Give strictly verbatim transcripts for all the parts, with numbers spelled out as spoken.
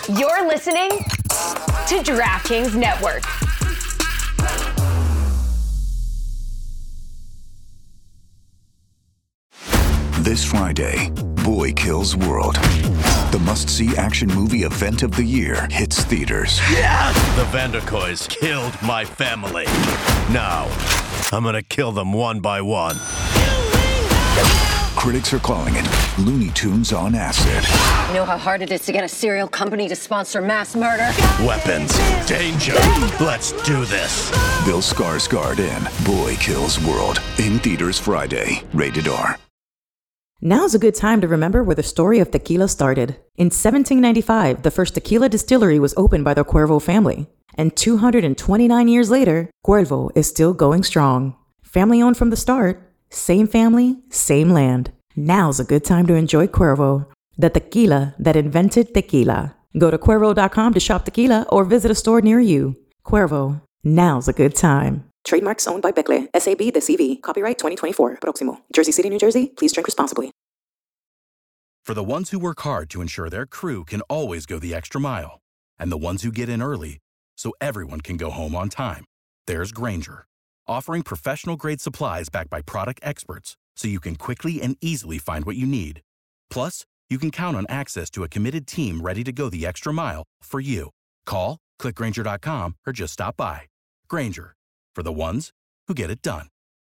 You're listening to DraftKings Network. This Friday, Boy Kills World. The must-see action movie event of the year hits theaters. Yes! The Vanderkoys killed my family. Now, I'm gonna kill them one by one. Critics are calling it Looney Tunes on acid. You know how hard it is to get a cereal company to sponsor mass murder? Weapons, danger. Let's do this. Bill Skarsgård in Boy Kills World. In theaters Friday. Rated R. Now's a good time to remember where the story of tequila started. In seventeen ninety-five, the first tequila distillery was opened by the Cuervo family. And two hundred twenty-nine years later, Cuervo is still going strong. Family owned from the start. Same family, same land. Now's a good time to enjoy Cuervo, the tequila that invented tequila. Go to Cuervo dot com to shop tequila or visit a store near you. Cuervo, now's a good time. Trademarks owned by Becle, S A B The C V. Copyright twenty twenty-four. Proximo. Jersey City, New Jersey. Please drink responsibly. For the ones who work hard to ensure their crew can always go the extra mile, and the ones who get in early so everyone can go home on time, there's Grainger, offering professional-grade supplies backed by product experts so you can quickly and easily find what you need. Plus, you can count on access to a committed team ready to go the extra mile for you. Call, click Grainger dot com, or just stop by. Grainger, for the ones who get it done.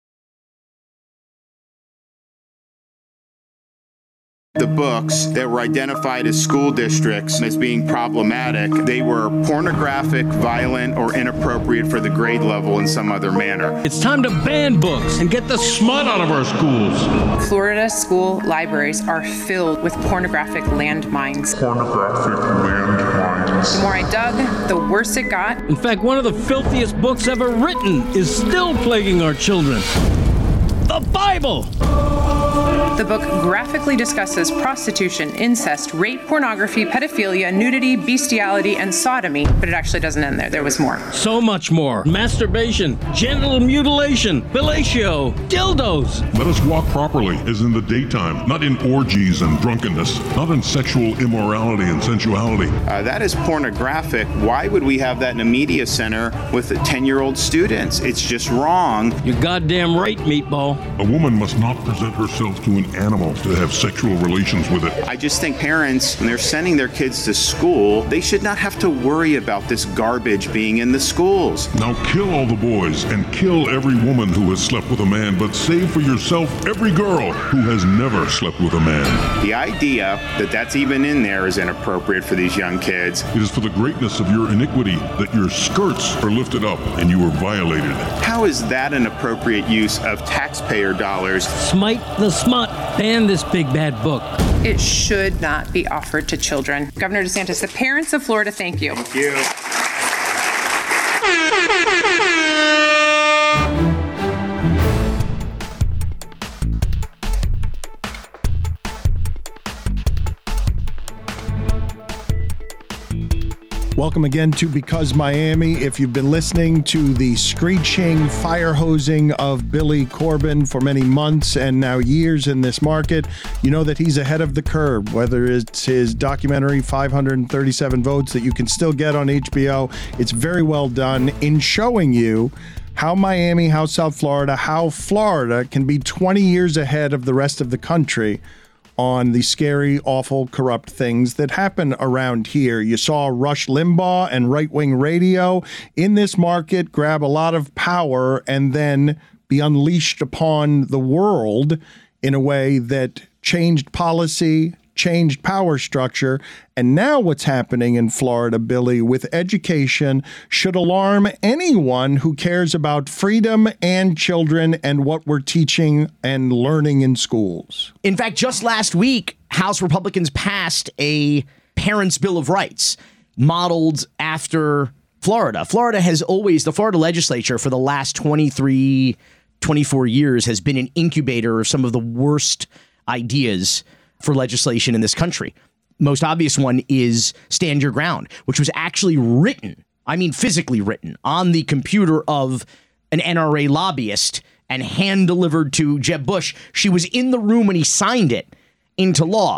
The books that were identified as school districts as being problematic, they were pornographic, violent, or inappropriate for the grade level in some other manner. It's time to ban books and get the smut out of our schools. Florida school libraries are filled with pornographic landmines. Pornographic landmines. The more I dug, the worse it got. In fact, one of the filthiest books ever written is still plaguing our children. The Bible! The book graphically discusses prostitution, incest, rape, pornography, pedophilia, nudity, bestiality, and sodomy, but it actually doesn't end there. There was more. So much more. Masturbation, genital mutilation, fellatio, dildos. Let us walk properly as in the daytime, not in orgies and drunkenness, not in sexual immorality and sensuality. Uh, that is pornographic. Why would we have that in a media center with ten-year-old students? It's just wrong. You're goddamn right, Meatball. A woman must not present herself to an animal to have sexual relations with it. I just think parents, when they're sending their kids to school, they should not have to worry about this garbage being in the schools. Now kill all the boys and kill every woman who has slept with a man, but save for yourself every girl who has never slept with a man. The idea that that's even in there is inappropriate for these young kids. It is for the greatness of your iniquity that your skirts are lifted up and you are violated. How is that an appropriate use of taxpayer dollars? Smite the smut. Ban this big bad book. It should not be offered to children. Governor DeSantis, the parents of Florida, thank you. Thank you. Welcome again to Because Miami. If you've been listening to the screeching, fire hosing of Billy Corben for many months and now years in this market, you know that he's ahead of the curve, whether it's his documentary five hundred thirty-seven Votes that you can still get on H B O. It's very well done in showing you how Miami, how South Florida, how Florida can be twenty years ahead of the rest of the country on the scary, awful, corrupt things that happen around here. You saw Rush Limbaugh and right-wing radio in this market grab a lot of power and then be unleashed upon the world in a way that changed policy, changed power structure. And now what's happening in Florida, Billy, with education should alarm anyone who cares about freedom and children and what we're teaching and learning in schools. In fact, just last week, House Republicans passed a Parents' Bill of Rights modeled after Florida. Florida has always, the Florida legislature for the last twenty-three, twenty-four years has been an incubator of some of the worst ideas for legislation in this country. Most obvious one is Stand Your Ground, which was actually written, I mean physically written, on the computer of an N R A lobbyist and hand-delivered to Jeb Bush. She was in the room when he signed it into law.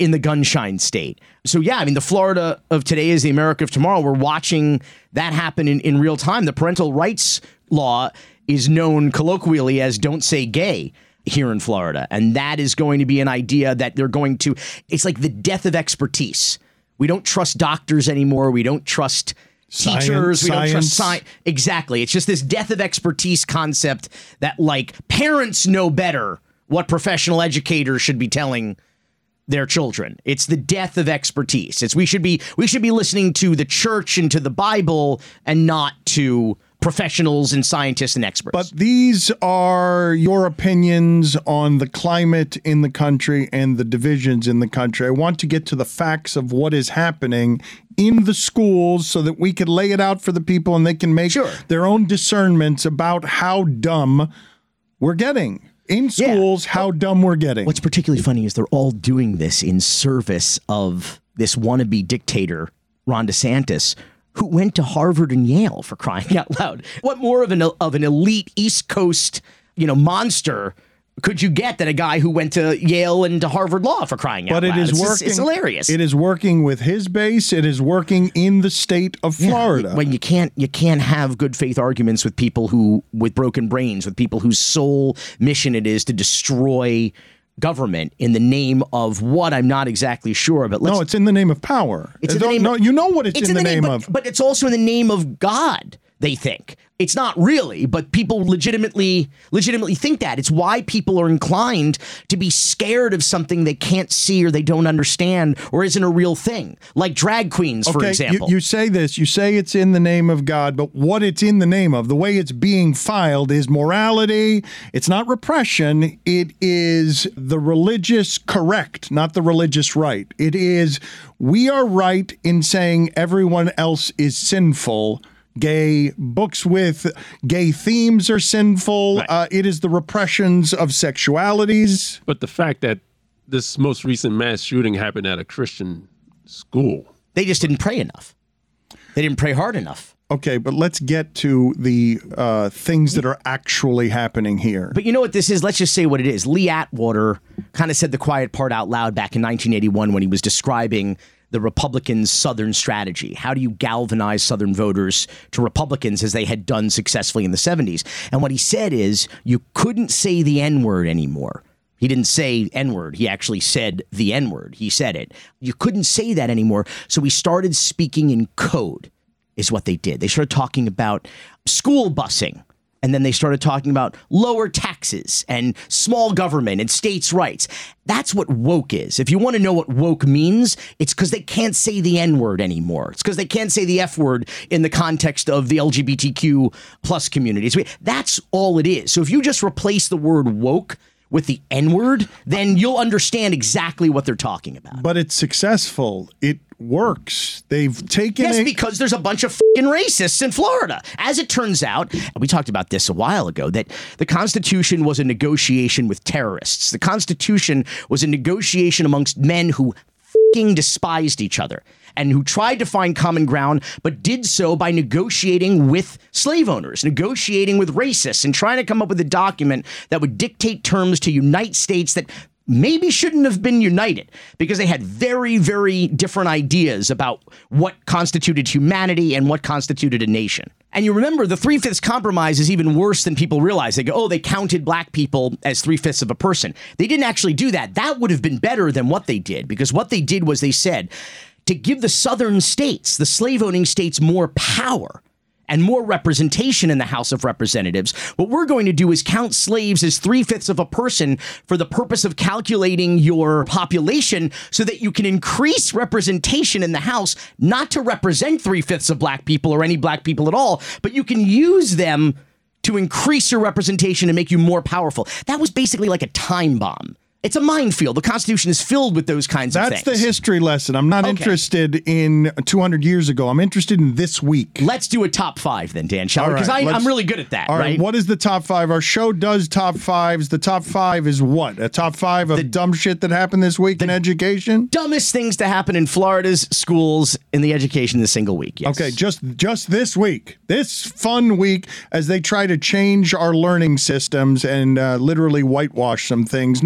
in the gunshine state. So, yeah, I mean, the Florida of today is the America of tomorrow. We're watching that happen in, in real time. The parental rights law is known colloquially as don't say gay here in Florida. And that is going to be an idea that they're going to, it's like the death of expertise. We don't trust doctors anymore. We don't trust Science, teachers. We don't science. trust science. Exactly. It's just this death of expertise concept that, like, parents know better what professional educators should be telling their children. It's the death of expertise. It's we should be we should be listening to the church and to the Bible and not to professionals and scientists and experts. But these are your opinions on the climate in the country and the divisions in the country. I want to get to the facts of what is happening in the schools so that we can lay it out for the people and they can make sure. their own discernments about how dumb we're getting. In schools, yeah. how dumb we're getting. What's particularly funny is they're all doing this in service of this wannabe dictator, Ron DeSantis, who went to Harvard and Yale, for crying out loud. What more of an of an elite East Coast, you know, monster could you get than a guy who went to Yale and to Harvard Law, for crying out but loud? But it is it's working. Just, it's hilarious. It is working with his base. It is working in the state of Florida. Yeah, when you can't you can't have good faith arguments with people who with broken brains, with people whose sole mission it is to destroy government in the name of what I'm not exactly sure, but let's, no, it's in the name of power. It's in the name no, of, you know what it's, it's in, in the, the name, name of, but, but it's also in the name of God. They think it's not really, but people legitimately, legitimately think that. It's why people are inclined to be scared of something they can't see or they don't understand or isn't a real thing, like drag queens, okay, for example. You, you say this, you say it's in the name of God, but what it's in the name of, the way it's being filed is morality. It's not repression. It is the religious correct, not the religious right. It is we are right in saying everyone else is sinful. Gay books with gay themes are sinful. Right. Uh, it is the repressions of sexualities. But the fact that this most recent mass shooting happened at a Christian school. They just didn't pray enough. They didn't pray hard enough. Okay, but let's get to the uh, things that are actually happening here. But you know what this is? Let's just say what it is. Lee Atwater kind of said the quiet part out loud back in nineteen eighty-one when he was describing the Republicans' Southern strategy. How do you galvanize Southern voters to Republicans as they had done successfully in the seventies? And what he said is you couldn't say the N-word anymore. He didn't say N-word. He actually said the N-word. He said it. You couldn't say that anymore. So we started speaking in code is what they did. They started talking about school busing. And then they started talking about lower taxes and small government and states' rights. That's what woke is. If you want to know what woke means, it's because they can't say the N-word anymore. It's because they can't say the F-word in the context of the L G B T Q plus communities. That's all it is. So if you just replace the word woke with the N-word, then you'll understand exactly what they're talking about. But it's successful. It works. They've taken Yes, a- because there's a bunch of f***ing racists in Florida. As it turns out, we talked about this a while ago, that the Constitution was a negotiation with terrorists. The Constitution was a negotiation amongst men who f***ing despised each other and who tried to find common ground, but did so by negotiating with slave owners, negotiating with racists, and trying to come up with a document that would dictate terms to unite states that maybe shouldn't have been united because they had very, very different ideas about what constituted humanity and what constituted a nation. And you remember the Three-Fifths Compromise is even worse than people realize. They go, oh, they counted black people as three-fifths of a person. They didn't actually do that. That would have been better than what they did, because what they did was they said, to give the southern states, the slave-owning states, more power and more representation in the House of Representatives, what we're going to do is count slaves as three-fifths of a person for the purpose of calculating your population so that you can increase representation in the House, not to represent three-fifths of black people or any black people at all, but you can use them to increase your representation and make you more powerful. That was basically like a time bomb. It's a minefield. The Constitution is filled with those kinds That's of things. That's the history lesson. I'm not okay. interested in two hundred years ago. I'm interested in this week. Let's do a top five then, Dan, shall we? Because right, I'm really good at that, all right, right? What is the top five? Our show does top fives. The top five is what? A top five of the, dumb shit that happened this week in education? Dumbest things to happen in Florida's schools in the education in a single week, yes. Okay, just, just this week. This fun week as they try to change our learning systems and uh, literally whitewash some things. Number five.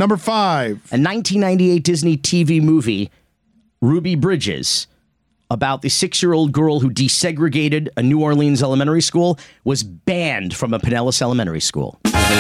five. A nineteen ninety-eight Disney T V movie, Ruby Bridges, about the six-year-old girl who desegregated a New Orleans elementary school, was banned from a Pinellas elementary school.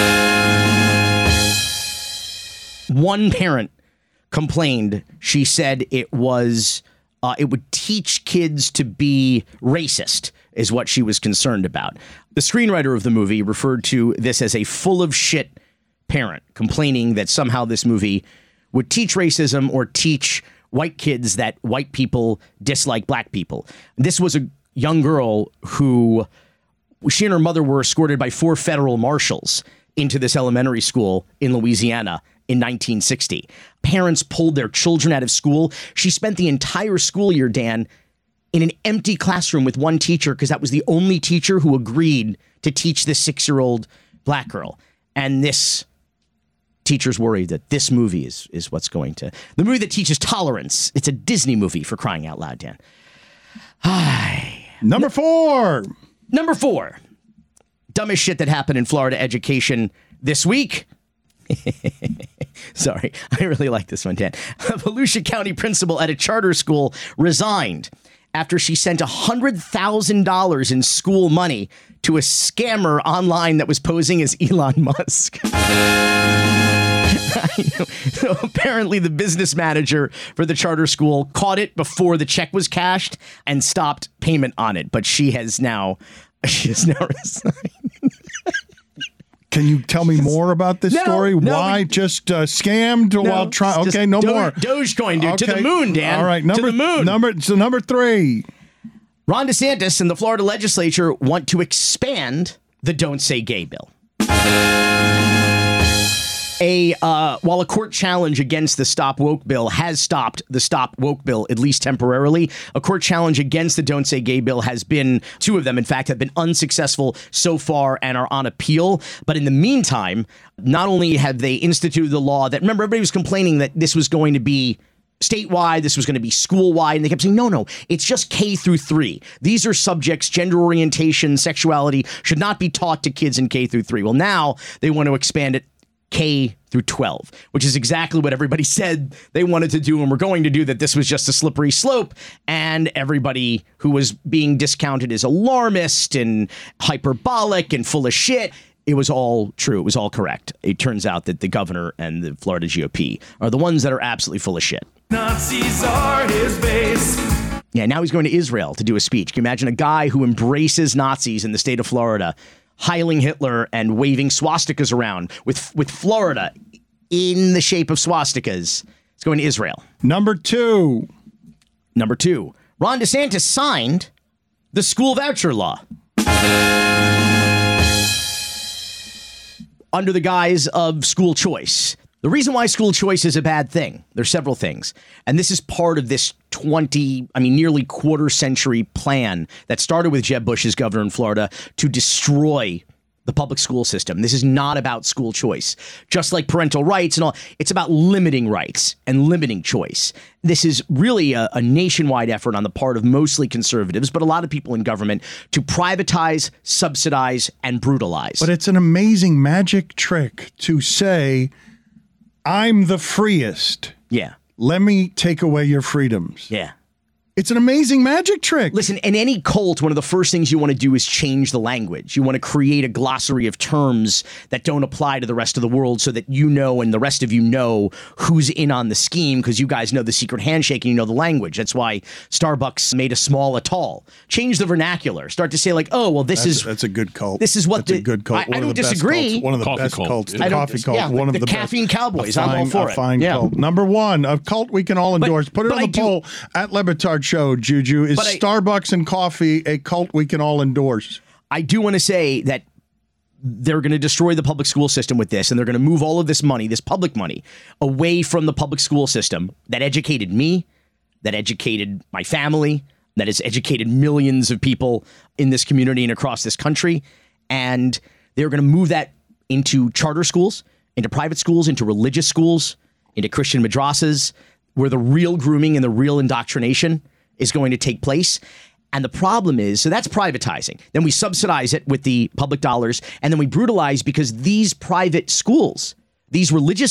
One parent complained. She said it was uh, it would teach kids to be racist, is what she was concerned about. The screenwriter of the movie referred to this as a full of shit parent, complaining that somehow this movie would teach racism or teach white kids that white people dislike black people. This was a young girl who, she and her mother were escorted by four federal marshals into this elementary school in Louisiana in nineteen sixty. Parents pulled their children out of school. She spent the entire school year, Dan, in an empty classroom with one teacher because that was the only teacher who agreed to teach this six-year-old black girl. And this teacher's worried that this movie is, is what's going to... The movie that teaches tolerance. It's a Disney movie, for crying out loud, Dan. Hi. Number four. Number four. Dumbest shit that happened in Florida education this week. Sorry, I really like this one, Dan. A Volusia County principal at a charter school resigned after she sent one hundred thousand dollars in school money to a scammer online that was posing as Elon Musk. So apparently the business manager for the charter school caught it before the check was cashed and stopped payment on it. But she has now, she has now resigned. Can you tell me more about this No, story? no, Why we- just uh, scammed No, while trying? it's Okay, just no Do- more. Dogecoin, dude. To the Okay. moon, Dan. All right, number To the moon. number so number three. Ron DeSantis and the Florida legislature want to expand the Don't Say Gay bill. A uh, while a court challenge against the Stop Woke bill has stopped the Stop Woke bill, at least temporarily, a court challenge against the Don't Say Gay bill has been, two of them, in fact, have been unsuccessful so far and are on appeal. But in the meantime, not only have they instituted the law that, remember, everybody was complaining that this was going to be statewide, this was going to be school-wide, and they kept saying, no, no, it's just K through three. These are subjects, gender orientation, sexuality, should not be taught to kids in K through three. Well, now they want to expand it K through twelve, which is exactly what everybody said they wanted to do and were going to do, that this was just a slippery slope, and everybody who was being discounted as alarmist and hyperbolic and full of shit, it was all true. It was all correct. It turns out that the governor and the Florida G O P are the ones that are absolutely full of shit. Nazis are his base. Yeah, now he's going to Israel to do a speech. Can you imagine a guy who embraces Nazis in the state of Florida, Heiling Hitler and waving swastikas around with with Florida in the shape of swastikas? It's going to Israel. Number two. Number two. Ron DeSantis signed the school voucher law. Under the guise of school choice. The reason why school choice is a bad thing, there's several things. And this is part of this twenty, I mean, nearly quarter century plan that started with Jeb Bush as governor in Florida to destroy the public school system. This is not about school choice. Just like parental rights and all, it's about limiting rights and limiting choice. This is really a, a nationwide effort on the part of mostly conservatives, but a lot of people in government, to privatize, subsidize, and brutalize. But it's an amazing magic trick to say, I'm the freest. Yeah. Let me take away your freedoms. Yeah. It's an amazing magic trick. Listen, in any cult, one of the first things you want to do is change the language. You want to create a glossary of terms that don't apply to the rest of the world so that you know and the rest of you know who's in on the scheme, because you guys know the secret handshake and you know the language. That's why Starbucks made a small atoll. Change the vernacular. Start to say like, oh, well, this that's, is... That's a good cult. This is what that's the... a good cult. I, One I of don't the best disagree. Cults. One of the Coffee best cult. cults. The I don't coffee dis- cult. yeah, one the, of the the caffeine best. cowboys. A I'm fine, all for a it. fine yeah. cult. Number one, a cult we can all endorse. Put it but on I the do- poll at Lebitard Show, Juju. Is But I- Starbucks and coffee a cult we can all endorse? I do want to say that they're going to destroy the public school system with this, and they're going to move all of this money, this public money, away from the public school system that educated me, that educated my family, that has educated millions of people in this community and across this country. And they're going to move that into charter schools, into private schools, into religious schools, into Christian madrasas, where the real grooming and the real indoctrination is going to take place. And the problem is, so that's privatizing. Then we subsidize it with the public dollars, and then we brutalize because these private schools, these religious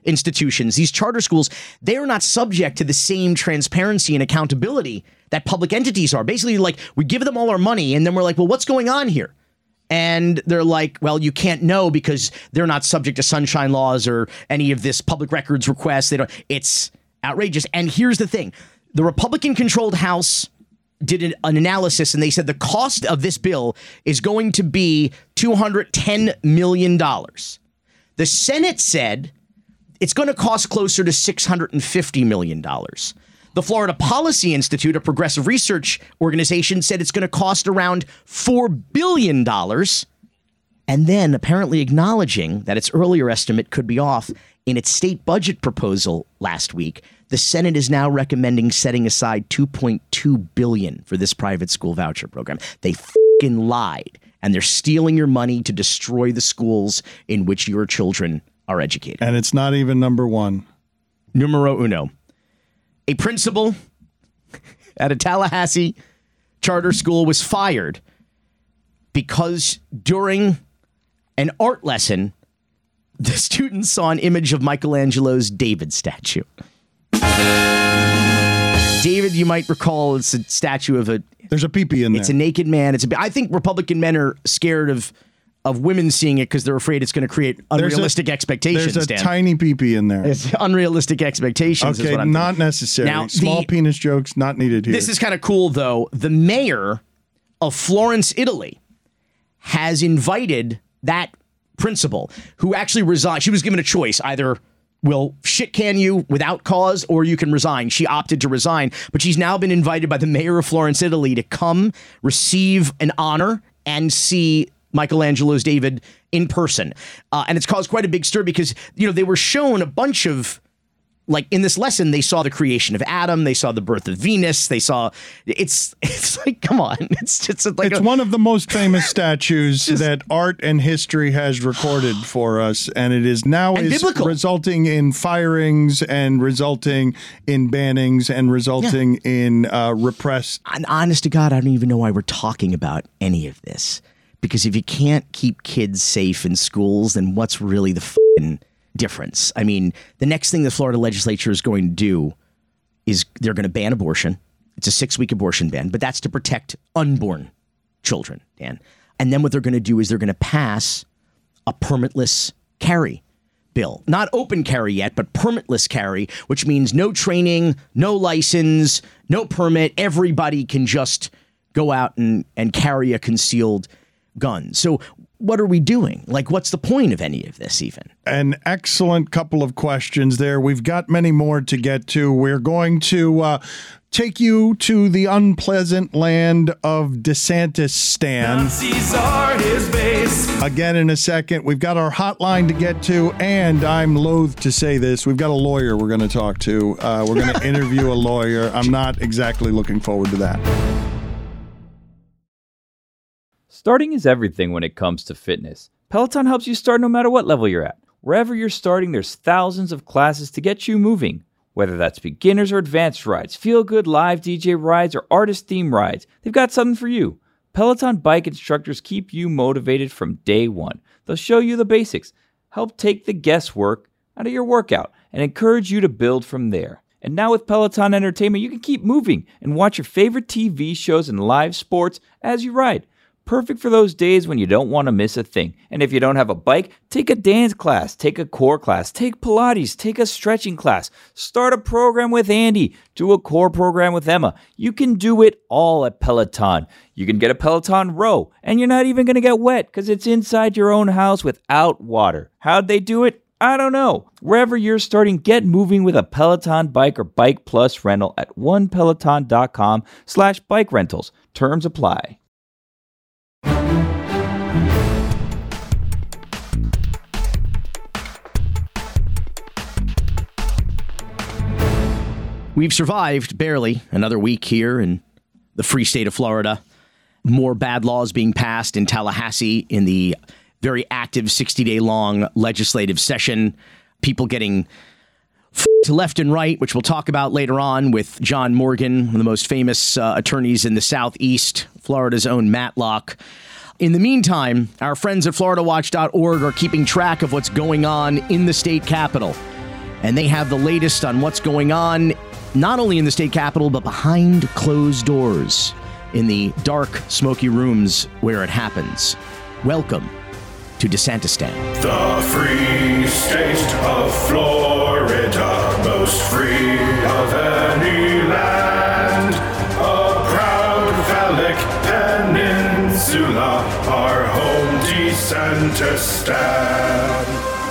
institutions, these charter schools, they are not subject to the same transparency and accountability that public entities are. Basically, like, we give them all our money and then we're like, well, what's going on here? And they're like, well, you can't know because they're not subject to sunshine laws or any of this public records requests. They don't. It's outrageous. And here's the thing. The Republican-controlled House did an, an analysis, and they said the cost of this bill is going to be two hundred ten million dollars. The Senate said it's going to cost closer to six hundred fifty million dollars. The Florida Policy Institute, a progressive research organization, said it's going to cost around four billion dollars. And then apparently acknowledging that its earlier estimate could be off, in its state budget proposal last week, the Senate is now recommending setting aside two point two billion dollars for this private school voucher program. They f***ing lied, and they're stealing your money to destroy the schools in which your children are educated. And it's not even number one. Numero uno. A principal at a Tallahassee charter school was fired because during an art lesson, the students saw an image of Michelangelo's David statue. David, you might recall, it's a statue of a... There's a pee-pee in there. It's a naked man. It's a. I think Republican men are scared of of women seeing it because they're afraid it's going to create unrealistic there's a, expectations. There's a Dan. tiny pee-pee in there. It's unrealistic expectations. Okay, is what I'm not thinking. necessary. Now, Small the, penis jokes not needed here. This is kind of cool, though. The mayor of Florence, Italy, has invited that principal who actually resigned. She was given a choice: either we'll shit can you without cause, or you can resign. She opted to resign, but she's now been invited by the mayor of Florence, Italy, to come receive an honor and see Michelangelo's David in person. Uh, and it's caused quite a big stir because, you know, they were shown a bunch of, like, in this lesson, they saw the creation of Adam, they saw the birth of Venus, they saw, it's it's like, come on. It's just like It's a, one of the most famous statues just, that art and history has recorded for us, and it is now is biblical. Resulting in firings and resulting in bannings and resulting yeah. in uh, repressed. And honest to God, I don't even know why we're talking about any of this. Because if you can't keep kids safe in schools, then what's really the f***ing difference? I mean, the next thing the Florida legislature is going to do is they're going to ban abortion. It's a six-week abortion ban, but that's to protect unborn children, Dan. And then what they're going to do is they're going to pass a permitless carry bill. Not open carry yet, but permitless carry, which means no training, no license, no permit. Everybody can just go out and, and carry a concealed gun. So what are we doing? Like, what's the point of any of this even? An excellent couple of questions there. We've got many more to get to. We're going to uh, take you to the unpleasant land of DeSantis Stan. Nazis are his base. Again in a second. We've got our hotline to get to, and I'm loath to say this, we've got a lawyer we're going to talk to. Uh, we're going to interview a lawyer. I'm not exactly looking forward to that. Starting is everything when it comes to fitness. Peloton helps you start no matter what level you're at. Wherever you're starting, there's thousands of classes to get you moving. Whether that's beginners or advanced rides, feel-good live D J rides, or artist-themed rides, they've got something for you. Peloton bike instructors keep you motivated from day one. They'll show you the basics, help take the guesswork out of your workout, and encourage you to build from there. And now with Peloton Entertainment, you can keep moving and watch your favorite T V shows and live sports as you ride. Perfect for those days when you don't want to miss a thing. And if you don't have a bike, take a dance class, take a core class, take Pilates, take a stretching class, start a program with Andy, do a core program with Emma. You can do it all at Peloton. You can get a Peloton row, and you're not even going to get wet because it's inside your own house without water. How'd they do it? I don't know. Wherever you're starting, get moving with a Peloton bike or Bike Plus rental at one peloton dot com slash bike rentals. Terms apply. We've survived, barely, another week here in the free state of Florida. More bad laws being passed in Tallahassee in the very active sixty-day-long legislative session. People getting f***ed left and right, which we'll talk about later on with John Morgan, one of the most famous uh, attorneys in the Southeast, Florida's own Matlock. In the meantime, our friends at Florida Watch dot org are keeping track of what's going on in the state capitol. and they have the latest on what's going on, not only in the state capitol, but behind closed doors in the dark, smoky rooms where it happens. Welcome to DeSantistan. The free state of Florida, most free of any land. A proud phallic peninsula, our home DeSantistan.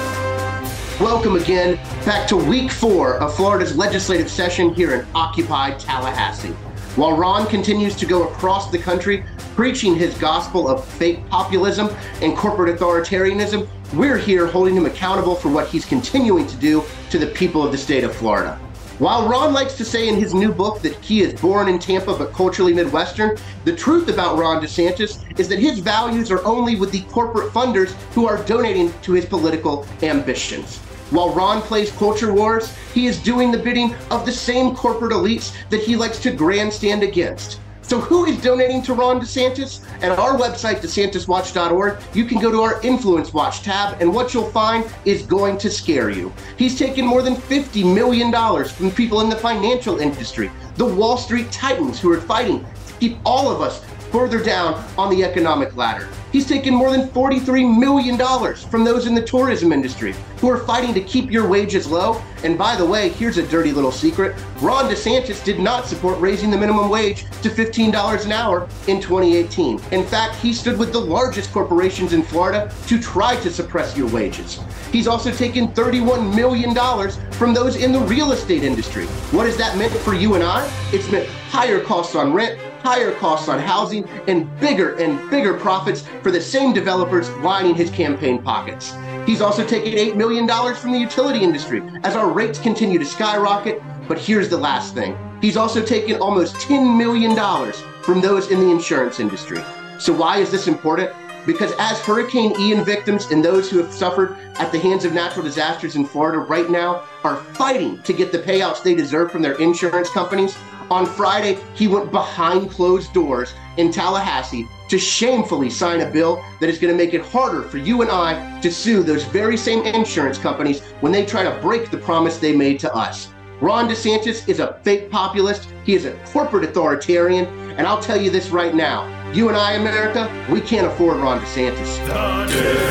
Welcome again back to week four of Florida's legislative session here in occupied Tallahassee. While Ron continues to go across the country preaching his gospel of fake populism and corporate authoritarianism, we're here holding him accountable for what he's continuing to do to the people of the state of Florida. While Ron likes to say in his new book that he is born in Tampa but culturally Midwestern, the truth about Ron DeSantis is that his values are only with the corporate funders who are donating to his political ambitions. While Ron plays culture wars, he is doing the bidding of the same corporate elites that he likes to grandstand against. So who is donating to Ron DeSantis? At our website, DeSantis Watch dot org, you can go to our Influence Watch tab, and what you'll find is going to scare you. He's taken more than fifty million dollars from people in the financial industry, the Wall Street titans who are fighting to keep all of us further down on the economic ladder. He's taken more than forty-three million dollars from those in the tourism industry who are fighting to keep your wages low. And by the way, here's a dirty little secret. Ron DeSantis did not support raising the minimum wage to fifteen dollars an hour in twenty eighteen. In fact, he stood with the largest corporations in Florida to try to suppress your wages. He's also taken thirty-one million dollars from those in the real estate industry. What has that meant for you and I? It's meant higher costs on rent, higher costs on housing, and bigger and bigger profits for the same developers lining his campaign pockets. He's also taken eight million dollars from the utility industry as our rates continue to skyrocket. But here's the last thing. He's also taken almost ten million dollars from those in the insurance industry. So why is this important? Because as Hurricane Ian victims and those who have suffered at the hands of natural disasters in Florida right now are fighting to get the payouts they deserve from their insurance companies, on Friday, he went behind closed doors in Tallahassee to shamefully sign a bill that is going to make it harder for you and I to sue those very same insurance companies when they try to break the promise they made to us. Ron DeSantis is a fake populist. He is a corporate authoritarian. And I'll tell you this right now. You and I, America, we can't afford Ron DeSantis. The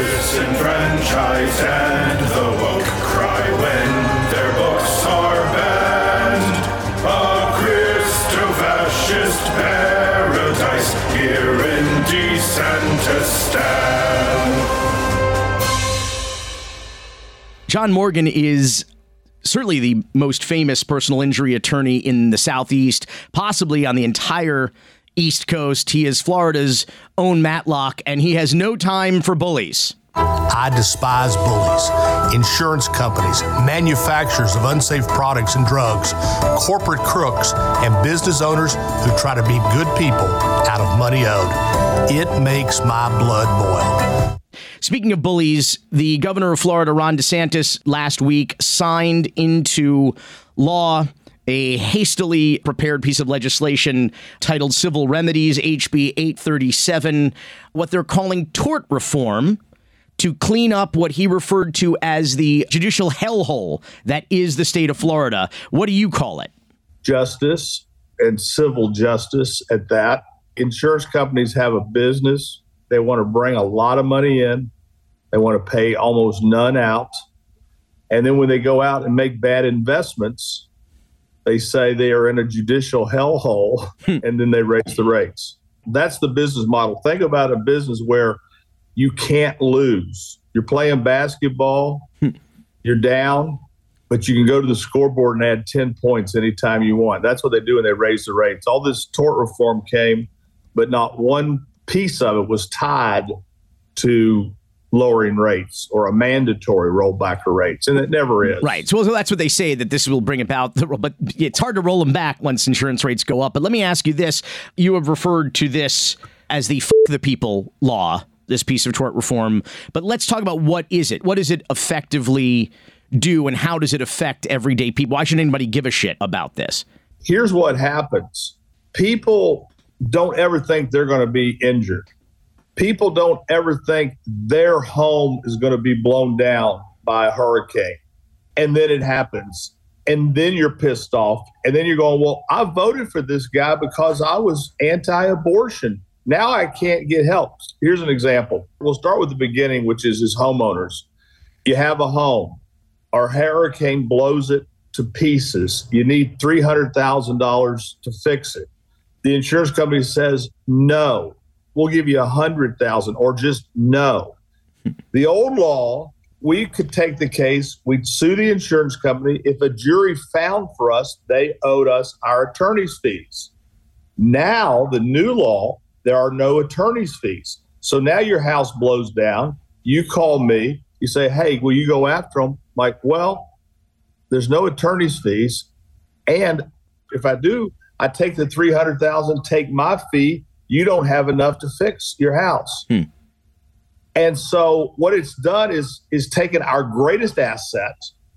disenfranchised and the woke cry when their books are banned. A Christo-fascist paradise here in DeSantistan. John Morgan is certainly the most famous personal injury attorney in the Southeast, possibly on the entire East Coast. He is Florida's own Matlock, and he has no time for bullies. I despise bullies, insurance companies, manufacturers of unsafe products and drugs, corporate crooks, and business owners who try to be good people out of money owed. It makes my blood boil. Speaking of bullies, the governor of Florida, Ron DeSantis, last week signed into law a hastily prepared piece of legislation titled Civil Remedies, H B eight thirty-seven, what they're calling tort reform, to clean up what he referred to as the judicial hellhole that is the state of Florida. What do you call it? Justice, and civil justice at that. Insurance companies have a business. They want to bring a lot of money in. They want to pay almost none out. And then when they go out and make bad investments, they say they are in a judicial hellhole, and then they raise the rates. That's the business model. Think about a business where you can't lose. You're playing basketball, you're down, but you can go to the scoreboard and add ten points anytime you want. That's what they do when they raise the rates. All this tort reform came, but not one piece of it was tied to lowering rates or a mandatory rollback of rates, and it never is. Right. So that's what they say, that this will bring about, the, but it's hard to roll them back once insurance rates go up. But let me ask you this. You have referred to this as the F*** the people law, this piece of tort reform. But let's talk about what is it? What does it effectively do, and how does it affect everyday people? Why should anybody give a shit about this? Here's what happens. People don't ever think they're going to be injured. People don't ever think their home is going to be blown down by a hurricane. and then it happens. And then you're pissed off. And then you're going, well, I voted for this guy because I was anti-abortion. Now I can't get help. Here's an example. We'll start with the beginning, which is as homeowners. You have a home. Our hurricane blows it to pieces. You need three hundred thousand dollars to fix it. The insurance company says, no, we'll give you one hundred thousand dollars or just no. The old law, we could take the case, we'd sue the insurance company. If a jury found for us, they owed us our attorney's fees. Now, the new law, there are no attorney's fees. So now your house blows down. You call me. You say, hey, will you go after them? I'm like, well, there's no attorney's fees. And if I do, I take the three hundred thousand dollars, take my fee. You don't have enough to fix your house. Hmm. And so what it's done is is taken our greatest asset,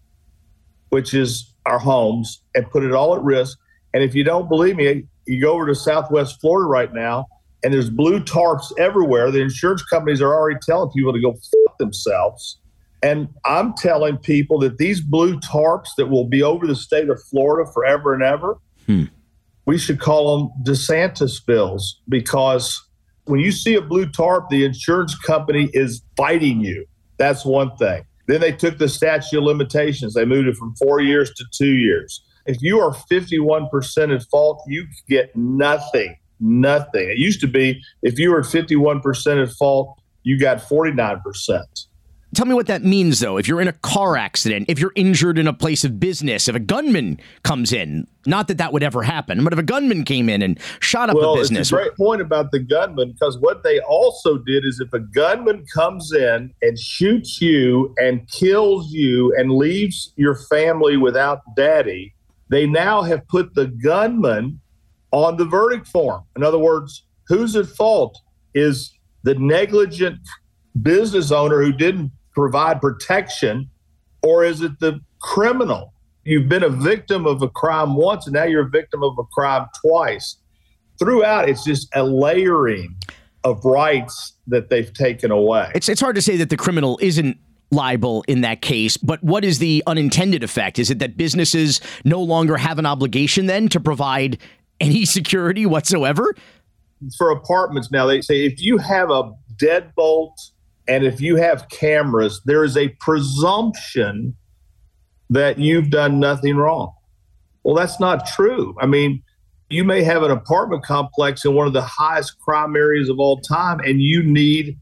which is our homes, and put it all at risk. And if you don't believe me, you go over to Southwest Florida right now, and there's blue tarps everywhere. The insurance companies are already telling people to go f*** themselves. And I'm telling people that these blue tarps that will be over the state of Florida forever and ever, hmm. we should call them DeSantis bills, because when you see a blue tarp, the insurance company is fighting you. That's one thing. Then they took the statute of limitations. They moved it from four years to two years. If you are fifty-one percent at fault, you get nothing, nothing. It used to be if you were fifty-one percent at fault, you got forty-nine percent. Tell me what that means, though. If you're in a car accident, if you're injured in a place of business, if a gunman comes in, not that that would ever happen, but if a gunman came in and shot up well, a business. It's a great point about the gunman, because what they also did is if a gunman comes in and shoots you and kills you and leaves your family without daddy, they now have put the gunman on the verdict form. In other words, who's at fault? Is the negligent business owner who didn't provide protection, or is it the criminal? You've been a victim of a crime once, and now you're a victim of a crime twice. Throughout, it's just a layering of rights that they've taken away. It's it's hard to say that the criminal isn't liable in that case, but what is the unintended effect? Is it that businesses no longer have an obligation then to provide any security whatsoever? For apartments now, they say if you have a deadbolt and if you have cameras, there is a presumption that you've done nothing wrong. Well, that's not true. I mean, you may have an apartment complex in one of the highest crime areas of all time, and you need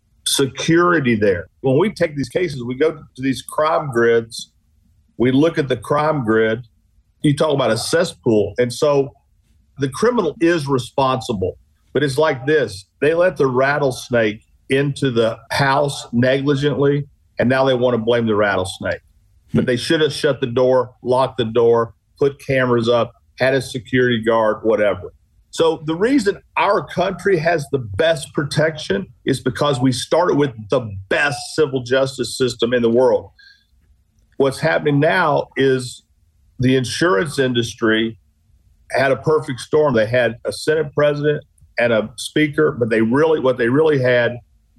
security there. When we take these cases, we go to these crime grids, we look at the crime grid, you talk about a cesspool. And so the criminal is responsible, but it's like this. They let the rattlesnake into the house negligently, and now they want to blame the rattlesnake. But they should have shut the door, locked the door, put cameras up, had a security guard, whatever. So the reason our country has the best protection is because we started with the best civil justice system in the world. What's happening now is the insurance industry had a perfect storm. They had a Senate president and a speaker, but they really, what they really had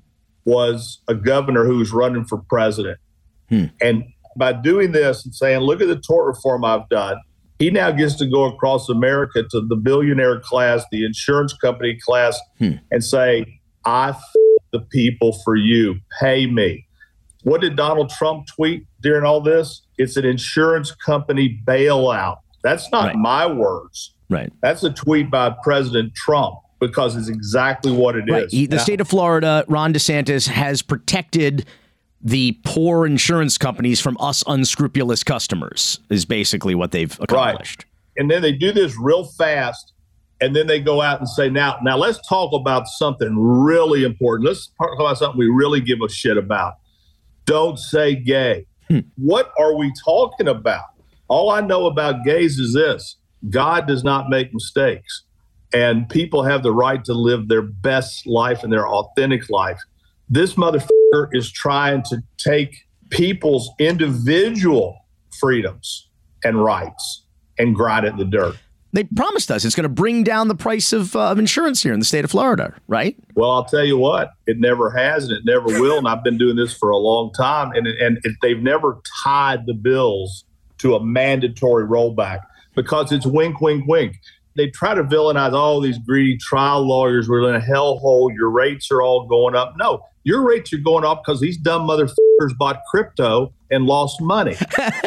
was a governor who was running for president. Hmm. And by doing this and saying, look at the tort reform I've done, he now gets to go across America to the billionaire class, the insurance company class, hmm. and say, I f- the people for you, pay me. What did Donald Trump tweet during all this? It's an insurance company bailout. That's not right. my words. Right. That's a tweet by President Trump, because it's exactly what it right. is. He, the now, state of Florida, Ron DeSantis, has protected the poor insurance companies from us unscrupulous customers, is basically what they've accomplished. Right. And then they do this real fast, and then they go out and say, now, now let's talk about something really important. Let's talk about something we really give a shit about. Don't say gay. Hmm. What are we talking about? All I know about gays is this: God does not make mistakes, and people have the right to live their best life and their authentic life. This motherfucker is trying to take people's individual freedoms and rights and grind it in the dirt. They promised us it's going to bring down the price of, uh, of insurance here in the state of Florida, right? Well, I'll tell you what, it never has and it never will. And I've been doing this for a long time. And, and it, they've never tied the bills to a mandatory rollback because it's wink, wink, wink. They try to villainize all these greedy trial lawyers. We're in a hellhole. Your rates are all going up. No, your rates are going up because these dumb motherfuckers bought crypto and lost money.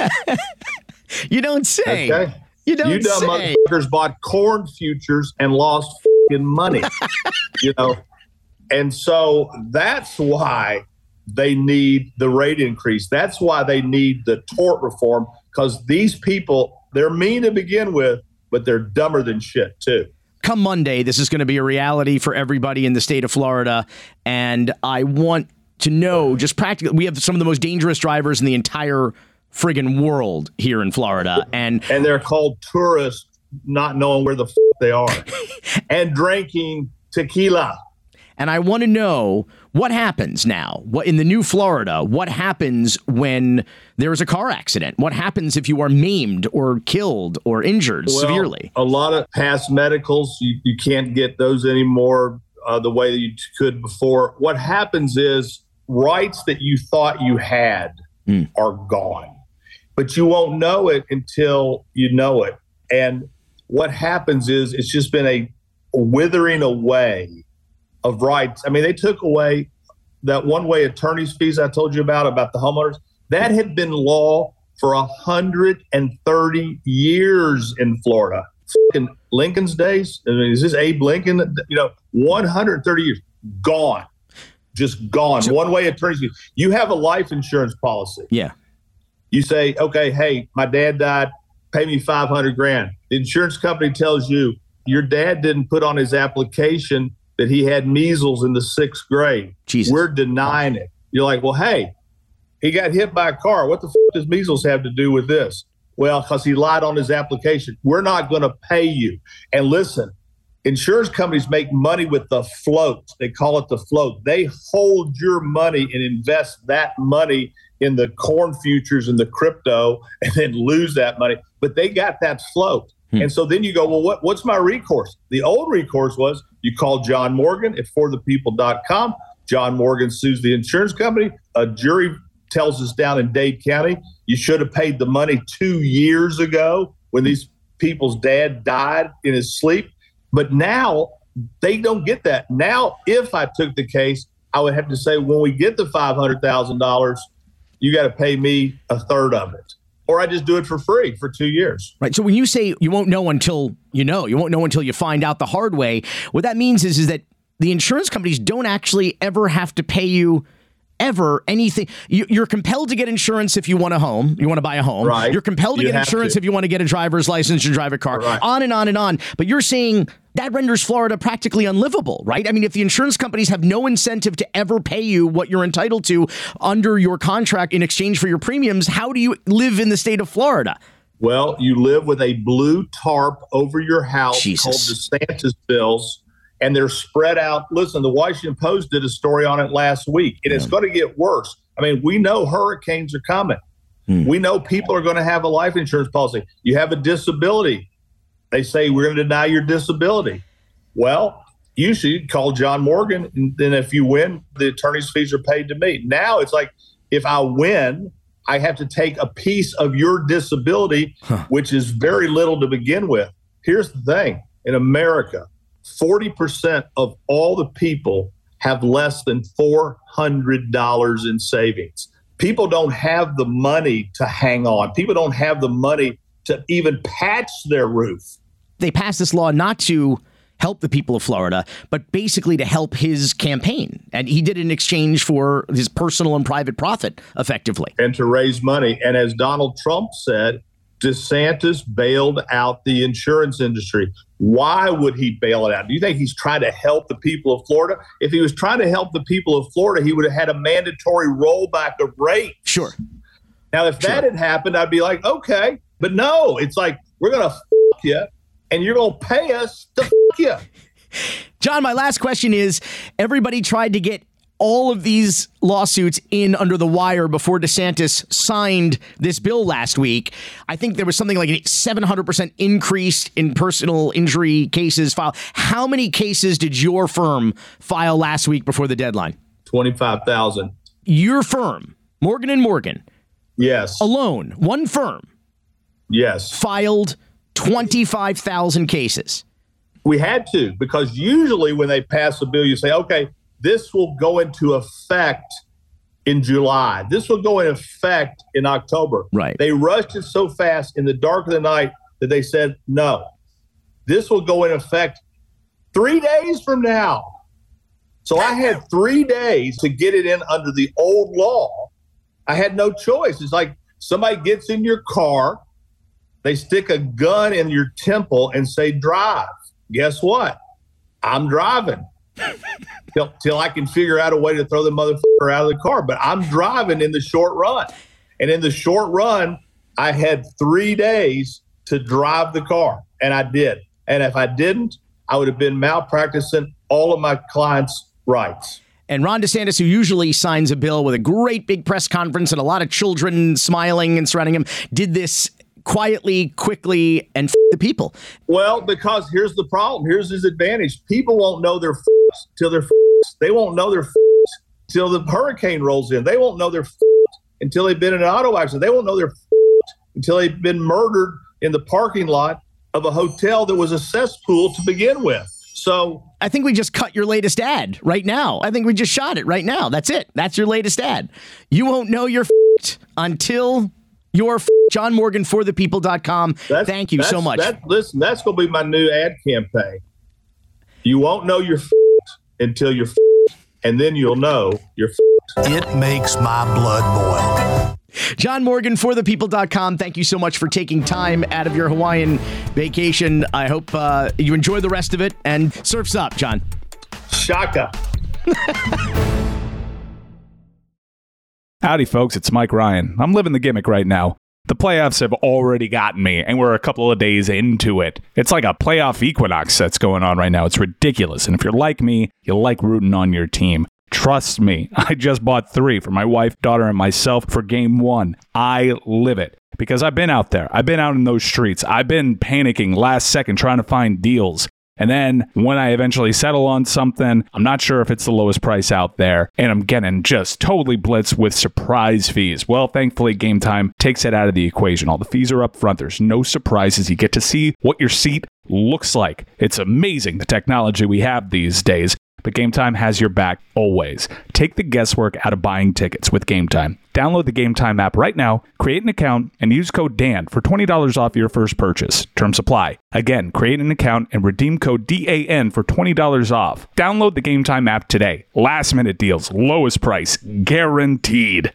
You don't say. Okay? You don't You dumb say. motherfuckers bought corn futures and lost fucking money. You know, and so that's why they need the rate increase. That's why they need the tort reform because these people, they're mean to begin with, but they're dumber than shit too. Come Monday, this is going to be a reality for everybody in the state of Florida. And I want to know just practically, we have some of the most dangerous drivers in the entire friggin' world here in Florida. And and they're called tourists, not knowing where the f- they are and drinking tequila. And I want to know what happens now. What in the new Florida? What happens when there is a car accident? What happens if you are maimed or killed or injured Well, severely? A lot of past medicals, you, you can't get those anymore uh, the way that you could before. What happens is rights that you thought you had mm. are gone, but you won't know it until you know it. And what happens is it's just been a withering away of rights. I mean, they took away that one-way attorney's fees I told you about, about the homeowners. That had been law for one hundred thirty years in Florida. Fucking Lincoln's days. I mean, is this Abe Lincoln? You know, one hundred thirty years. Gone. Just gone. One-way attorney's fees. You have a life insurance policy. Yeah. You say, okay, hey, my dad died. Pay me five hundred grand. The insurance company tells you your dad didn't put on his application that he had measles in the sixth grade. Jesus. We're denying it. You're like, well, hey, he got hit by a car. What the f- does measles have to do with this? Well, because he lied on his application. We're not going to pay you. And listen, insurance companies make money with the float. They call it the float. They hold your money and invest that money in the corn futures and the crypto and then lose that money. But they got that float. Hmm. And so then you go, well, what, what's my recourse? The old recourse was you call John Morgan at for the people dot com. John Morgan sues the insurance company. A jury tells us down in Dade County, you should have paid the money two years ago when these people's dad died in his sleep. But now they don't get that. Now, if I took the case, I would have to say, when we get the five hundred thousand dollars, you got to pay me a third of it. Or I just do it for free for two years. Right. So when you say you won't know until you know, you won't know until you find out the hard way, what that means is, is that the insurance companies don't actually ever have to pay you ever anything. You, you're compelled to get insurance if you want a home, you want to buy a home. Right. You're compelled to You get have insurance to. if you want to get a driver's license and drive a car, Right. on and on and on. But you're saying that renders Florida practically unlivable, right? I mean, if the insurance companies have no incentive to ever pay you what you're entitled to under your contract in exchange for your premiums, how do you live in the state of Florida? Well, you live with a blue tarp over your house Jesus. called DeSantis bills, and they're spread out. Listen, the Washington Post did a story on it last week, and it's going to get worse. I mean, we know hurricanes are coming. Hmm. We know people are going to have a life insurance policy. You have a disability. They say we're going to deny your disability. Well, you should call John Morgan, and then if you win, the attorney's fees are paid to me. Now it's like if I win, I have to take a piece of your disability, huh. which is very little to begin with. Here's the thing. In America, forty percent of all the people have less than four hundred dollars in savings. People don't have the money to hang on. People don't have the money to even patch their roof. They passed this law not to help the people of Florida, but basically to help his campaign. And he did it in exchange for his personal and private profit, effectively. And to raise money. And as Donald Trump said, DeSantis bailed out the insurance industry. Why would he bail it out? Do you think he's trying to help the people of Florida? If he was trying to help the people of Florida, he would have had a mandatory rollback of rates. Sure. Now, if sure. that had happened, I'd be like, okay. But no, it's like, we're going to f*** you, and you're going to pay us to f*** you. John, my last question is, everybody tried to get all of these lawsuits in under the wire before DeSantis signed this bill last week. I think there was something like a seven hundred percent increase in personal injury cases filed. How many cases did your firm file last week before the deadline? twenty-five thousand. Your firm, Morgan and Morgan. Yes. Alone, one firm. Yes. Filed twenty-five thousand cases. We had to, because usually when they pass a bill, you say, okay, this will go into effect in July. This will go into effect in October. Right. They rushed it so fast in the dark of the night that they said, no, this will go in effect three days from now. So I had three days to get it in under the old law. I had no choice. It's like somebody gets in your car, they stick a gun in your temple and say, drive. Guess what? I'm driving till, till I can figure out a way to throw the motherfucker out of the car. But I'm driving in the short run. And in the short run, I had three days to drive the car. And I did. And if I didn't, I would have been malpracticing all of my clients' rights. And Ron DeSantis, who usually signs a bill with a great big press conference and a lot of children smiling and surrounding him, did this quietly, quickly, and f- the people. Well, because here's the problem. Here's his advantage. People won't know they're f- till they're f- They won't know they're f- till the hurricane rolls in. They won't know they're f- until they've been in an auto accident. They won't know they're f- until they've been murdered in the parking lot of a hotel that was a cesspool to begin with. So I think we just cut your latest ad right now. I think we just shot it right now. That's it. That's your latest ad. You won't know you're f- until you're f- John Morgan for the people dot com. That's, Thank you that's, so much. That, listen, that's going to be my new ad campaign. You won't know you're f- until you're f- and then you'll know you're f- It makes my blood boil. John Morgan for the people dot com. Thank you so much for taking time out of your Hawaiian vacation. I hope uh, you enjoy the rest of it, and surf's up, John. Shaka. Howdy, folks. It's Mike Ryan. I'm living the gimmick right now. The playoffs have already gotten me, and we're a couple of days into it. It's like a playoff equinox that's going on right now. It's ridiculous. And if you're like me, you like rooting on your team. Trust me, I just bought three for my wife, daughter, and myself for game one. I live it because I've been out there. I've been out in those streets. I've been panicking last second trying to find deals. And then when I eventually settle on something, I'm not sure if it's the lowest price out there, and I'm getting just totally blitzed with surprise fees. Well, thankfully, Game Time takes it out of the equation. All the fees are up front. There's no surprises. You get to see what your seat looks like. It's amazing, the technology we have these days. But Game Time has your back always. Take the guesswork out of buying tickets with Game Time. Download the Game Time app right now, create an account, and use code Dan for twenty dollars off your first purchase. Terms apply. Again, create an account and redeem code D A N for twenty dollars off. Download the Game Time app today. Last minute deals, lowest price, guaranteed.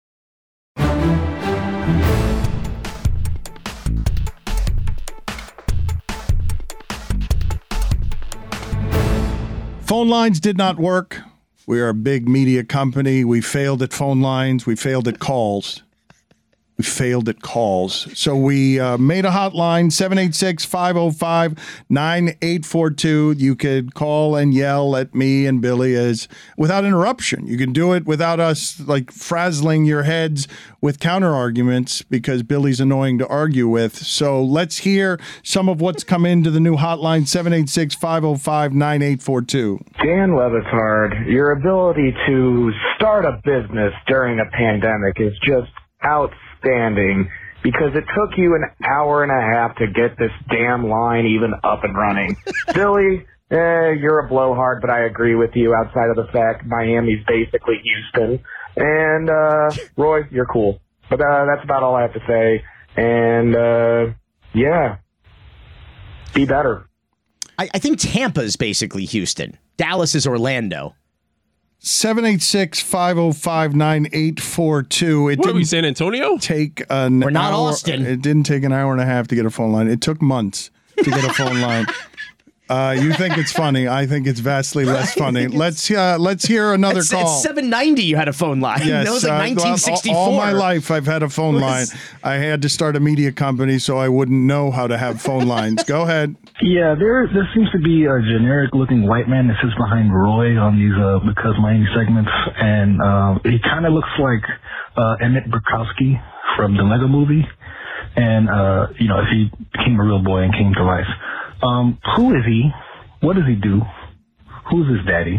Phone lines did not work. We are a big media company. We failed at phone lines. We failed at calls. We failed at calls. So we uh, made a hotline, seven eight six, five oh five, nine eight four two. You could call and yell at me and Billy as without interruption. You can do it without us like frazzling your heads with counter arguments because Billy's annoying to argue with. So let's hear some of what's come into the new hotline, seven eight six, five oh five, nine eight four two. Dan Levitard, your ability to start a business during a pandemic is just outstanding because it took you an hour and a half to get this damn line even up and running. Billy, eh, you're a blowhard, but I agree with you outside of the fact Miami's basically Houston. And uh, Roy, you're cool. But uh, that's about all I have to say. And uh, yeah, be better. I, I think Tampa's basically Houston. Dallas is Orlando. seven eight six, five oh five, nine eight four two. It What are we, San Antonio? Take an We're not hour, Austin. It didn't take an hour and a half to get a phone line. It took months to get a phone line. Uh, you think it's funny. I think it's vastly less funny. Let's uh, let's hear another It's, call. it's seven ninety you had a phone line. Yes, That was like uh, nineteen sixty-four. All, all my life I've had a phone line. Was- I had to start a media company so I wouldn't know how to have phone lines. Go ahead. Yeah, there there seems to be a generic-looking white man that sits behind Roy on these uh, Because Miami segments, and uh, he kind of looks like uh, Emmett Burkowski from the Lego Movie, and uh, you know, if he became a real boy and came to life. Um, who is he? What does he do? Who's his daddy?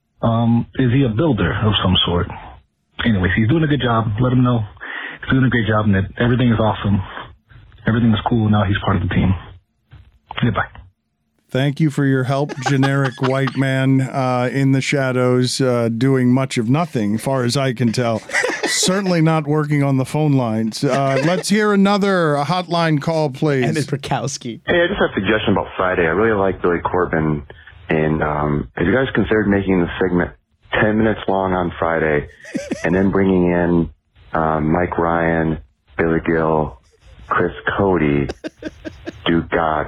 Um, is he a builder of some sort? Anyways, he's doing a good job. Let him know he's doing a great job and that everything is awesome. Everything is cool. Now he's part of the team. Goodbye. Thank you for your help, generic white man uh, in the shadows, uh, doing much of nothing, far as I can tell. Certainly not working on the phone lines. Uh, let's hear another hotline call, please. Emmett Burkowski. Hey, I just have a suggestion about Friday. I really like Billy Corbin. And um, have you guys considered making the segment ten minutes long on Friday and then bringing in um, Mike Ryan, Billy Gill, Chris Cody, Duke Gotts,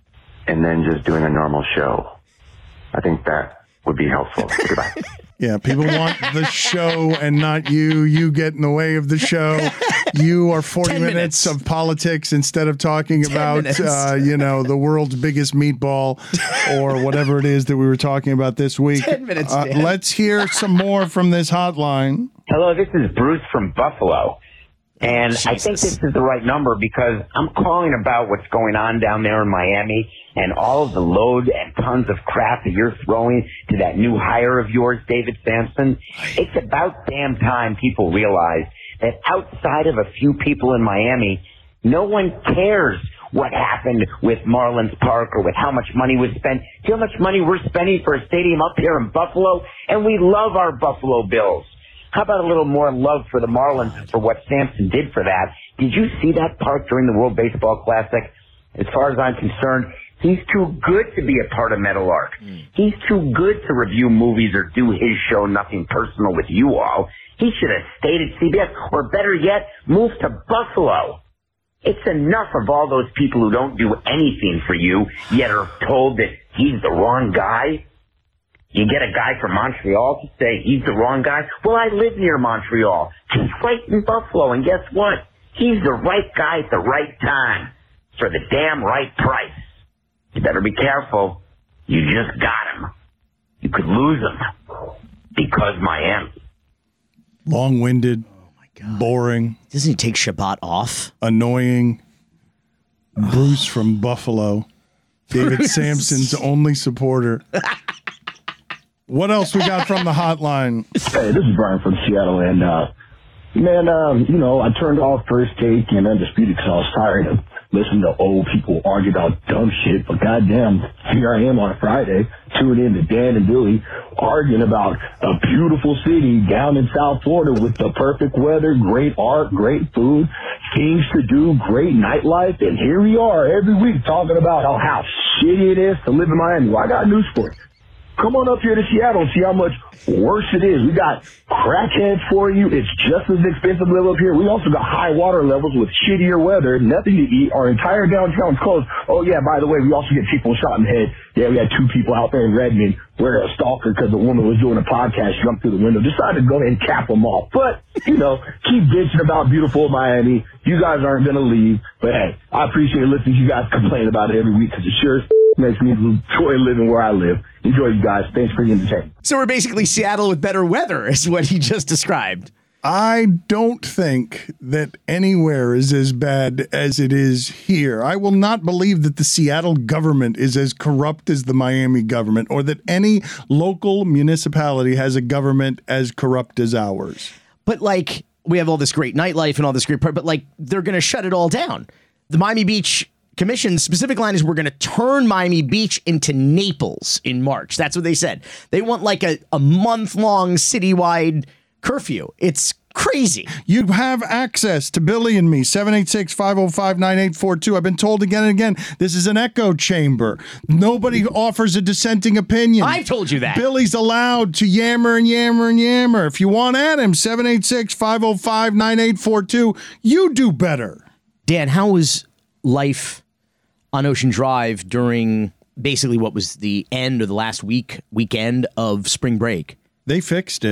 and then just doing a normal show? I think that would be helpful. Goodbye. Yeah, people want the show and not you. You get in the way of the show. You are forty minutes. minutes of politics instead of talking about, uh, you know, the world's biggest meatball or whatever it is that we were talking about this week. Ten minutes, uh, let's hear some more from this hotline. Hello, this is Bruce from Buffalo. And Jesus. I think this is the right number because I'm calling about what's going on down there in Miami and all of the load and tons of crap that you're throwing to that new hire of yours, David Sampson. It's about damn time people realize that outside of a few people in Miami, no one cares what happened with Marlins Park or with how much money was spent. See how much money we're spending for a stadium up here in Buffalo? And we love our Buffalo Bills. How about a little more love for the Marlins for what Sampson did for that? Did you see that park during the World Baseball Classic? As far as I'm concerned, he's too good to be a part of Meadowlark. Mm. He's too good to review movies or do his show Nothing Personal with you all. He should have stayed at C B S, or better yet, moved to Buffalo. It's enough of all those people who don't do anything for you, yet are told that he's the wrong guy. You get a guy from Montreal to say he's the wrong guy. Well, I live near Montreal. He's right in Buffalo, and guess what? He's the right guy at the right time for the damn right price. You better be careful. You just got him. You could lose him because Miami. Long-winded, oh boring. Doesn't he take Shabbat off? Annoying. Bruce from Buffalo. David Bruce. Sampson's only supporter. What else we got from the hotline? Hey, this is Brian from Seattle, and uh, man, um, you know, I turned off First Take and Undisputed because I was tired of listening to old people argue about dumb shit. But goddamn, here I am on a Friday, tuning in to Dan and Billy arguing about a beautiful city down in South Florida with the perfect weather, great art, great food, things to do, great nightlife, and here we are every week talking about how, how shitty it is to live in Miami. Well, I got news for you. Come on up here to Seattle and see how much worse it is. We got crackheads for you. It's just as expensive to live up here. We also got high water levels with shittier weather, nothing to eat. Our entire downtown's closed. Oh, yeah, by the way, we also get people shot in the head. Yeah, we had two people out there in Redmond where a stalker, because a woman was doing a podcast, jumped through the window, decided to go ahead and cap them off. But, you know, keep bitching about beautiful Miami. You guys aren't going to leave. But, hey, I appreciate listening to you guys complain about it every week because it sure makes me enjoy living where I live. Enjoy, you guys. Thanks for the entertainment. So we're basically Seattle with better weather is what he just described. I don't think that anywhere is as bad as it is here. I will not believe that the Seattle government is as corrupt as the Miami government, or that any local municipality has a government as corrupt as ours. But like, we have all this great nightlife and all this great part, but like, they're going to shut it all down. The Miami Beach Commission's specific line is we're going to turn Miami Beach into Naples in March. That's what they said. They want like a, a month-long citywide curfew. It's crazy. You have access to Billy and me, seven eight six, five oh five, nine eight four two. I've been told again and again, this is an echo chamber. Nobody offers a dissenting opinion. I've told you that. Billy's allowed to yammer and yammer and yammer. If you want at him, seven eight six, five oh five, nine eight four two. You do better. Dan, how was life on Ocean Drive during basically what was the end of the last week, weekend of spring break? They fixed it.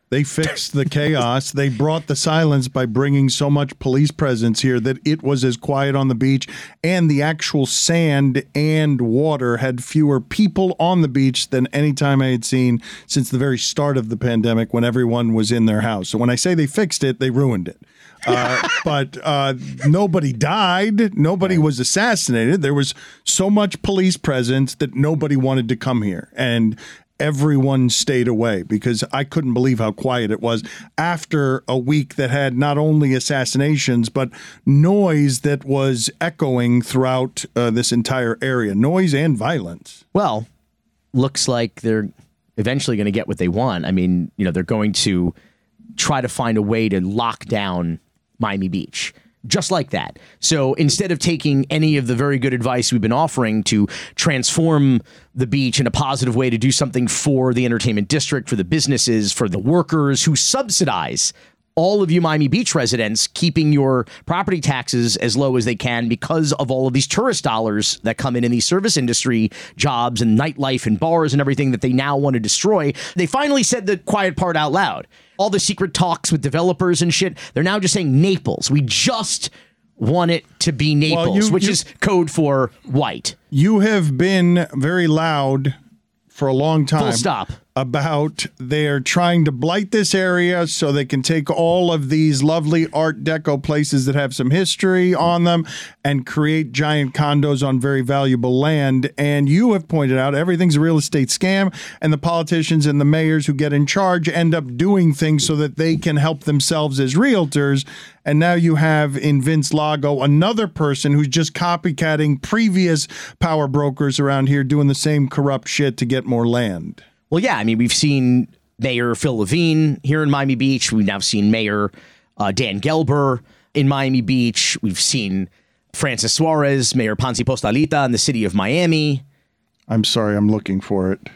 They fixed the chaos. They brought the silence by bringing so much police presence here that it was as quiet on the beach, and the actual sand and water had fewer people on the beach than any time I had seen since the very start of the pandemic when everyone was in their house. So when I say they fixed it, they ruined it. Uh, but uh, nobody died. Nobody was assassinated. There was so much police presence that nobody wanted to come here. And everyone stayed away because I couldn't believe how quiet it was after a week that had not only assassinations, but noise that was echoing throughout uh, this entire area, noise and violence. Well, looks like they're eventually going to get what they want. I mean, you know, they're going to try to find a way to lock down Miami Beach. Just like that. So instead of taking any of the very good advice we've been offering to transform the beach in a positive way to do something for the entertainment district, for the businesses, for the workers who subsidize all of you Miami Beach residents, keeping your property taxes as low as they can because of all of these tourist dollars that come in in these service industry jobs and nightlife and bars and everything that they now want to destroy. They finally said the quiet part out loud. All the secret talks with developers and shit, they're now just saying Naples. We just want it to be Naples, well, you, which you, is code for white. You have been very loud for a long time. Full stop. About they're trying to blight this area so they can take all of these lovely Art Deco places that have some history on them and create giant condos on very valuable land. And you have pointed out everything's a real estate scam, and the politicians and the mayors who get in charge end up doing things so that they can help themselves as realtors. And now you have in Vince Lago another person who's just copycatting previous power brokers around here doing the same corrupt shit to get more land. Well, yeah, I mean, we've seen Mayor Phil Levine here in Miami Beach. We've now seen Mayor uh, Dan Gelber in Miami Beach. We've seen Francis Suarez, Mayor Ponce Postalita in the city of Miami. I'm sorry, I'm looking for it.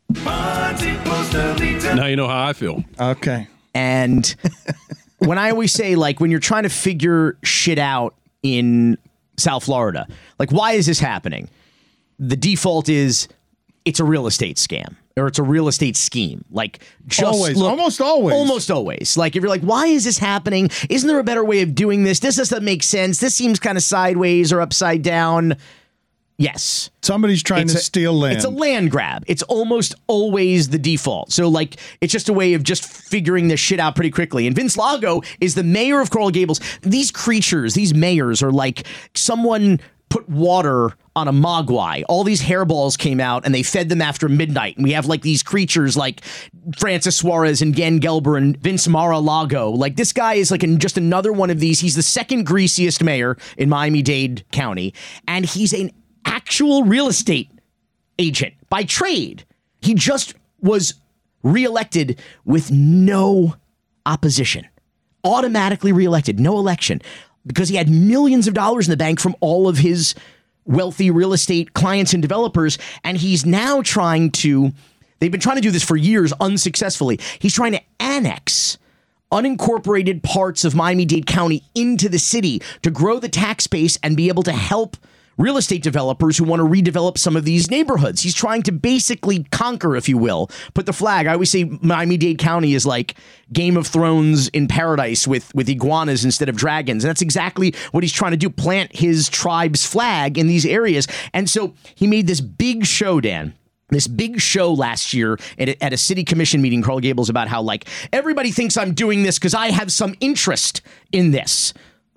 Now you know how I feel. Okay. And when I always say, like, when you're trying to figure shit out in South Florida, like, why is this happening? The default is it's a real estate scam. Or it's a real estate scheme. Like, just always, look, almost always. Almost always. Like, if you're like, why is this happening? Isn't there a better way of doing this? This doesn't make sense. This seems kind of sideways or upside down. Yes. Somebody's trying it's to a, steal land. It's a land grab. It's almost always the default. So, like, it's just a way of just figuring this shit out pretty quickly. And Vince Lago is the mayor of Coral Gables. These creatures, these mayors are like someone put water on a mogwai. All these hairballs came out and they fed them after midnight. And we have like these creatures like Francis Suarez and Dan Gelber and Vince Mar-a-Lago. Like, this guy is like an, just another one of these. He's the second greasiest mayor in Miami-Dade County. And he's an actual real estate agent by trade. He just was reelected with no opposition. Automatically reelected, no election. Because he had millions of dollars in the bank from all of his wealthy real estate clients and developers. And he's now trying to, they've been trying to do this for years unsuccessfully. He's trying to annex unincorporated parts of Miami-Dade County into the city to grow the tax base and be able to help real estate developers who want to redevelop some of these neighborhoods. He's trying to basically conquer, if you will, put the flag. I always say Miami-Dade County is like Game of Thrones in paradise with, with iguanas instead of dragons. And that's exactly what he's trying to do, plant his tribe's flag in these areas. And so he made this big show, Dan, this big show last year at a, at a city commission meeting, Coral Gables, about how, like, everybody thinks I'm doing this because I have some interest in this.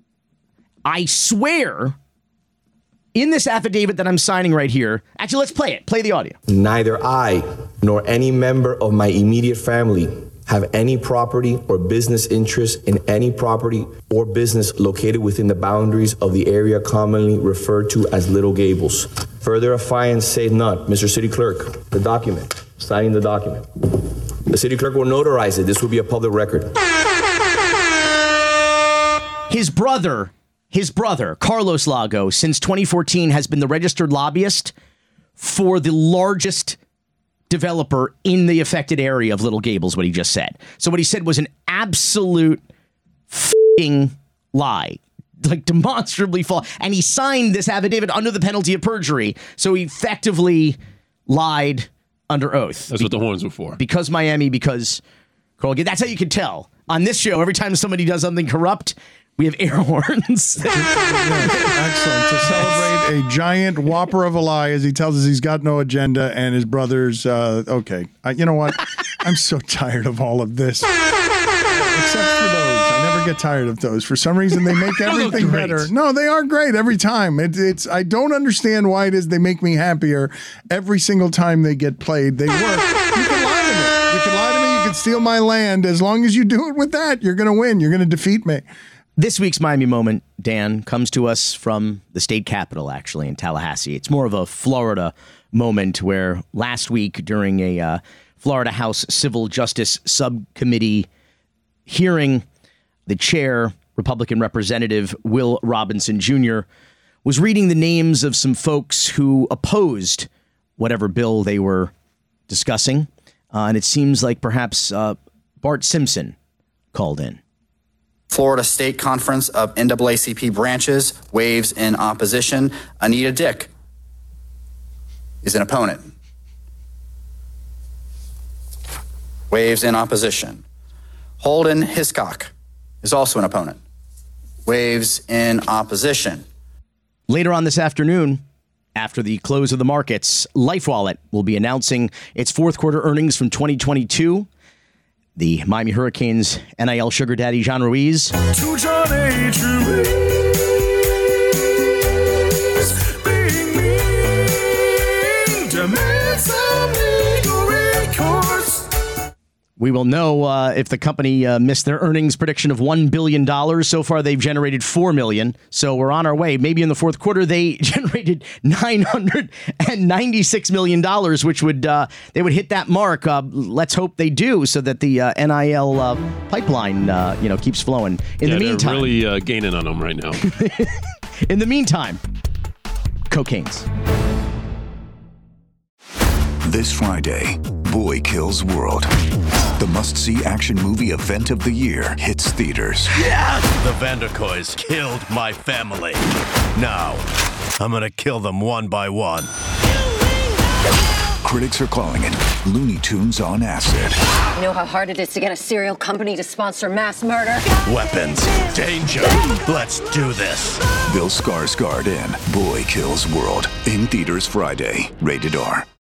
I swear, in this affidavit that I'm signing right here, actually, let's play it. Play the audio. Neither I nor any member of my immediate family have any property or business interest in any property or business located within the boundaries of the area commonly referred to as Little Gables. Further affiance saith not. Mister City Clerk, the document, signing the document. The city clerk will notarize it. This will be a public record. His brother... His brother, Carlos Lago, since twenty fourteen has been the registered lobbyist for the largest developer in the affected area of Little Gables, what he just said. So what he said was an absolute f***ing lie, like demonstrably false. And he signed this affidavit under the penalty of perjury. So he effectively lied under oath. That's what the horns were for. Because Miami, because Carl, that's how you can tell. On this show, every time somebody does something corrupt, we have air horns. Excellent. To celebrate a giant whopper of a lie as he tells us he's got no agenda and his brother's, uh, okay. Uh, you know what? I'm so tired of all of this. Except for those. I never get tired of those. For some reason, they make everything better. No, they are great every time. It, it's I don't understand why it is they make me happier every single time they get played. They work. You can lie to me. You can lie to me. You can steal my land. As long as you do it with that, you're going to win. You're going to defeat me. This week's Miami Moment, Dan, comes to us from the state capitol, actually, in Tallahassee. It's more of a Florida moment where last week during a uh, Florida House Civil Justice Subcommittee hearing, the chair, Republican Representative Will Robinson Junior, was reading the names of some folks who opposed whatever bill they were discussing. Uh, and it seems like perhaps uh, Bart Simpson called in. Florida State Conference of N double A C P branches waves in opposition. Anita Dick is an opponent. Waves in opposition. Holden Hiscock is also an opponent. Waves in opposition. Later on this afternoon, after the close of the markets, LifeWallet will be announcing its fourth quarter earnings from twenty twenty-two. The Miami Hurricanes N I L sugar daddy John Ruiz. To John H. Ruiz, being mean, demand some legal recourse. We will know uh, if the company uh, missed their earnings prediction of one billion dollars. So far, they've generated four million dollars. So we're on our way. Maybe in the fourth quarter, they generated nine hundred ninety-six million dollars, which would uh, they would hit that mark. Uh, let's hope they do, so that the uh, N I L uh, pipeline uh, you know keeps flowing. In yeah, the meantime, they're really uh, gaining on them right now. In the meantime, cocaine's. This Friday, Boy Kills World. The must-see action movie event of the year hits theaters. Yes! The Vanderkoys killed my family. Now, I'm gonna kill them one by one. Critics are calling it Looney Tunes on acid. You know how hard it is to get a serial company to sponsor mass murder? Weapons, danger, let's do this. Bill Skarsgård in Boy Kills World. In theaters Friday. Rated R.